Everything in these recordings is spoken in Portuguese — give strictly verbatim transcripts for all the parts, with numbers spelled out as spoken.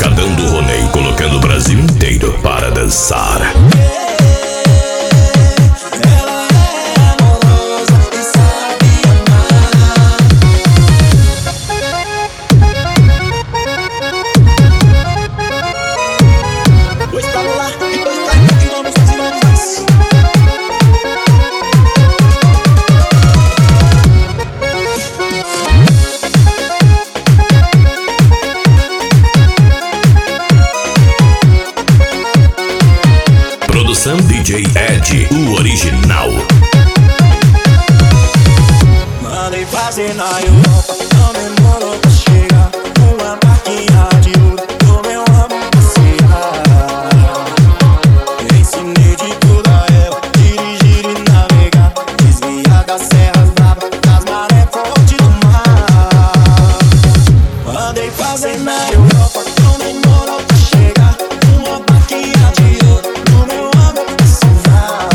Pancadão do Roney, colocando o Brasil inteiro para dançar. Produção D J Ed, o original. Mandei fazer na Europa, não demorou pra chegar. Uma barquinha de ouro, do meu amor passear. Ensinei de tudo a ela, dirigir e navegar, desviar das serras bravas, das marés fortes do mar. Mandei fazer na Europa, não demorou pra chegar. Uma barquinha de ouro, do meu amor passear.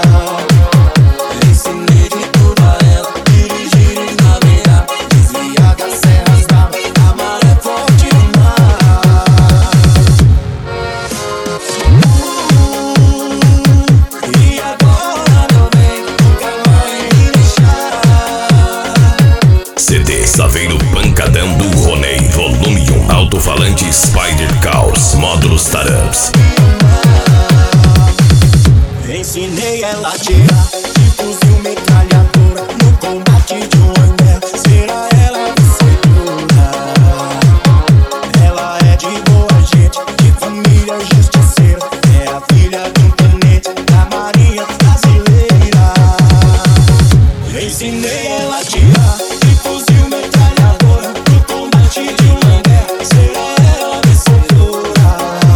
Ensinei de tudo a ela, dirigir e navegar, desviar das serras bravas, da maré forte do mar. E agora, meu bem, nunca vai me deixar. C D Saveiro Pancadão do Roney, volume um. Alto-falante Spider Caos, módulos Taramps. Ensinei ela a tirar de fuzil metralhadora no combate de um anel. Será ela vencedora? Ela é de boa gente, de família justiceira. É a filha de um tenente da Marinha Brasileira. Ensinei ela a tirar de fuzil metralhadora no combate de um anel. Será ela vencedora?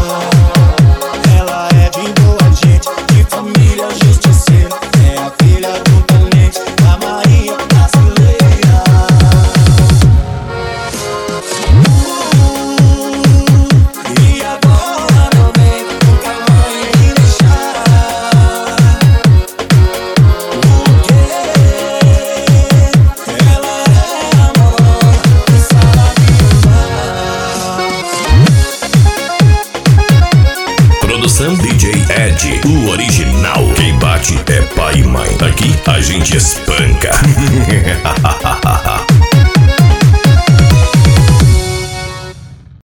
Ela é de boa gente, de família justiceira. É a filha do tenente da Marinha Brasileira. E agora, meu bem, nunca vai me deixar. Porque ela é amorosa e sabe amar. Produção D J Ed, o original. Quem bate é pai e mãe. Aqui a gente espanca.